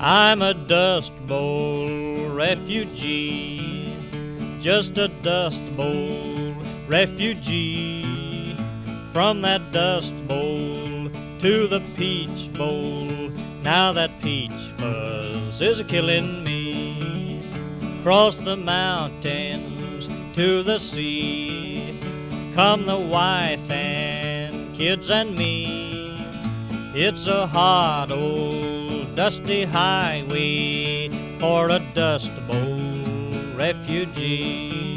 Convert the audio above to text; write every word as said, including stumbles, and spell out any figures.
I'm a Dust Bowl refugee, just a Dust Bowl refugee. From that Dust Bowl to the Peach Bowl, now that peach fuzz is a-killin' me. Cross the mountains to the sea, come the wife and kids and me. It's a hot old dusty highway for a Dust Bowl refugee.